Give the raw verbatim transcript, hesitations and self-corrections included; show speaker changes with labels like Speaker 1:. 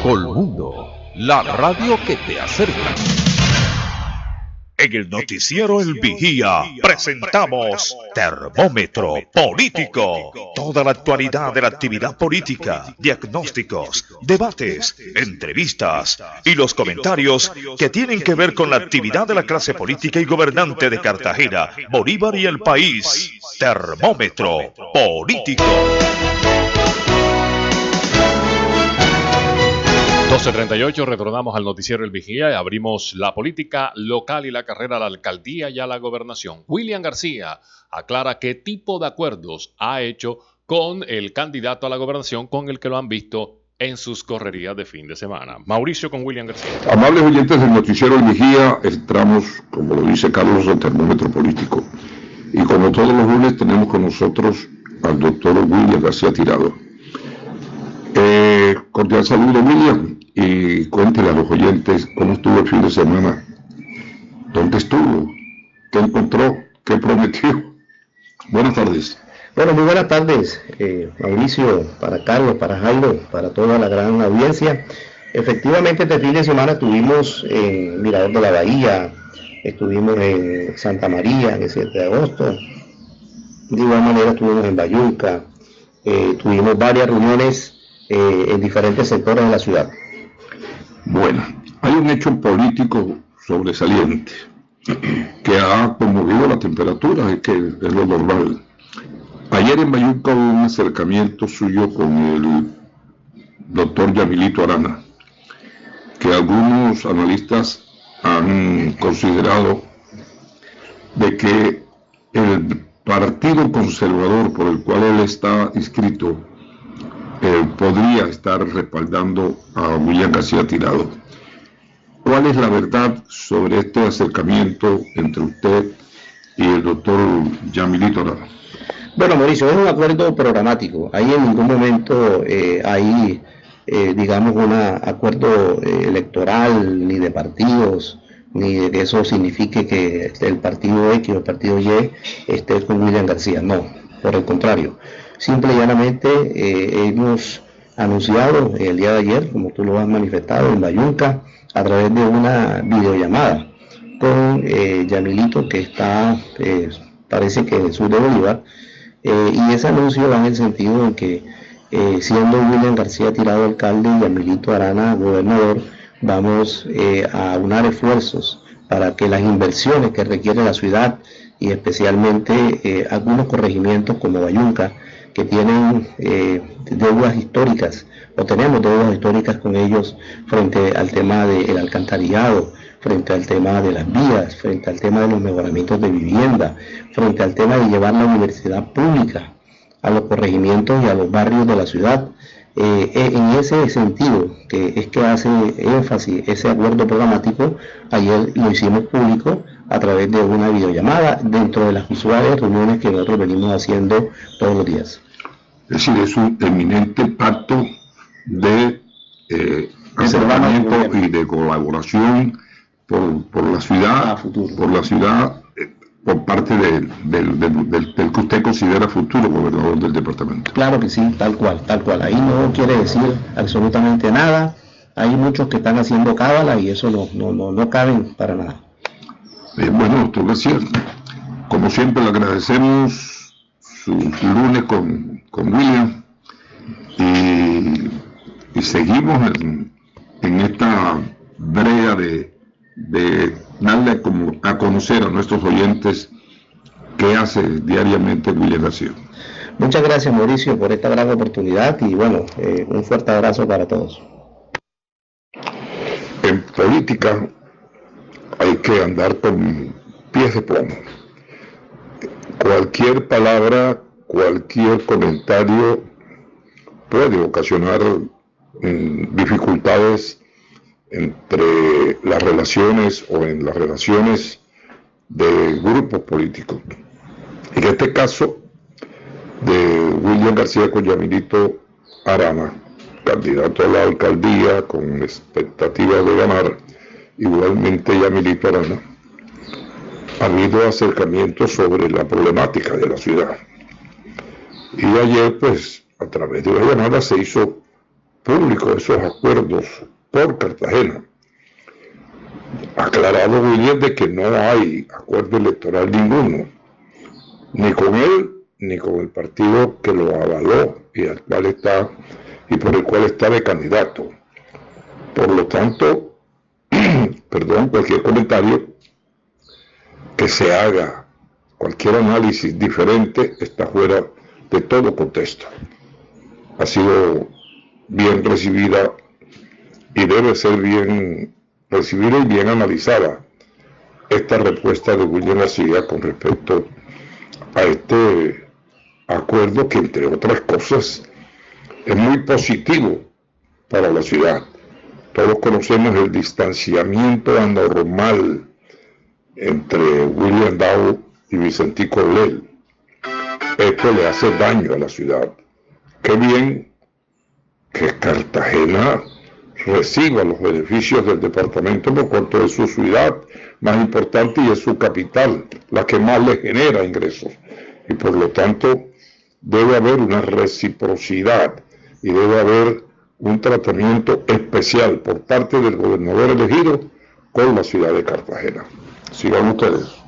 Speaker 1: Colmundo, la radio que te acerca. En el noticiero El Vigía presentamos Termómetro Político. Toda la actualidad de la actividad política, diagnósticos, debates, entrevistas y los comentarios que tienen que ver con la actividad de la clase política y gobernante de Cartagena, Bolívar y el país. Termómetro Político.
Speaker 2: doce treinta y ocho, retornamos al noticiero El Vigía y abrimos la política local y la carrera a la alcaldía y a la gobernación. William García aclara qué tipo de acuerdos ha hecho con el candidato a la gobernación con el que lo han visto en sus correrías de fin de semana. Mauricio con William García.
Speaker 3: Amables oyentes del noticiero El Vigía, entramos, como lo dice Carlos, al termómetro político. Y como todos los lunes tenemos con nosotros al doctor William García Tirado. Eh, cordial saludo, William, y cuéntele a los oyentes cómo estuvo el fin de semana, dónde estuvo, qué encontró, qué prometió. Buenas tardes.
Speaker 4: Bueno, muy buenas tardes, eh, Mauricio, para Carlos, para Jairo, para toda la gran audiencia. Efectivamente, este fin de semana estuvimos en Mirador de la Bahía, estuvimos en Santa María, el siete de agosto, de igual manera estuvimos en Bayunca, eh, tuvimos varias reuniones Eh, en diferentes sectores de la ciudad.
Speaker 3: Bueno, hay un hecho político sobresaliente que ha conmovido la temperatura, es que es lo normal. Ayer en Bayunca hubo un acercamiento suyo con el doctor Yamilito Arana, que algunos analistas han considerado de que el partido conservador por el cual él está inscrito Eh, podría estar respaldando a William García Tirado. ¿Cuál es la verdad sobre este acercamiento entre usted y el doctor Yamilito Arana?
Speaker 4: Bueno, Mauricio, es un acuerdo programático. Ahí en ningún momento eh, hay, eh, digamos, un acuerdo eh, electoral, ni de partidos, ni de que eso signifique que el partido X o el partido Y esté con William García. No, por el contrario. Simple y llanamente eh, hemos anunciado el día de ayer, como tú lo has manifestado, en Bayunca, a través de una videollamada con eh, Yamilito, que está, eh, parece que en el sur de Bolívar, eh, y ese anuncio va en el sentido de que, eh, siendo William García Tirado alcalde y Yamilito Arana gobernador, vamos eh, a unar esfuerzos para que las inversiones que requiere la ciudad, y especialmente eh, algunos corregimientos como Bayunca, que tienen eh, deudas históricas, o tenemos deudas históricas con ellos frente al tema del alcantarillado, frente al tema de las vías, frente al tema de los mejoramientos de vivienda, frente al tema de llevar la universidad pública a los corregimientos y a los barrios de la ciudad. Eh, en ese sentido, que es que hace énfasis ese acuerdo programático, ayer lo hicimos público a través de una videollamada dentro de las usuales reuniones que nosotros venimos haciendo todos los días.
Speaker 3: Es decir, es un eminente pacto de eh, acercamiento y de colaboración por, por la ciudad, por la ciudad, eh, por parte de, del, del, del, del que usted considera futuro gobernador del departamento.
Speaker 4: Claro que sí, tal cual, tal cual. Ahí no quiere decir absolutamente nada. Hay muchos que están haciendo cábala y eso no, no, no, no caben para nada.
Speaker 3: Eh, bueno, doctor García, como siempre le agradecemos sus lunes con, con William y, y seguimos en, en esta brea de, de darle a, como, a conocer a nuestros oyentes qué hace diariamente William García.
Speaker 4: Muchas gracias, Mauricio, por esta gran oportunidad y bueno, eh, un fuerte abrazo para todos.
Speaker 3: En política hay que andar con pies de plomo. Cualquier palabra, cualquier comentario puede ocasionar mm, dificultades entre las relaciones o en las relaciones de grupos políticos. En este caso de William García con Yamilito Arana, candidato a la alcaldía con expectativas de ganar, igualmente Yamilito Arana, ha habido acercamientos sobre la problemática de la ciudad. Y ayer, pues, a través de una llamada se hizo públicos esos acuerdos por Cartagena. Aclarado William de que no hay acuerdo electoral ninguno, ni con él ni con el partido que lo avaló y al cual está y por el cual está de candidato. Por lo tanto, perdón, cualquier comentario que se haga, cualquier análisis diferente está fuera de todo contexto. Ha sido bien recibida y debe ser bien recibida y bien analizada esta respuesta de William García con respecto a este acuerdo que, entre otras cosas, es muy positivo para la ciudad. Todos conocemos el distanciamiento anormal entre William Dow y Vicentico Olel. Esto le hace daño a la ciudad. Qué bien que Cartagena reciba los beneficios del departamento por cuanto es su ciudad más importante y es su capital, la que más le genera ingresos. Y por lo tanto debe haber una reciprocidad y debe haber un tratamiento especial por parte del gobernador elegido con la ciudad de Cartagena. Sigan ustedes.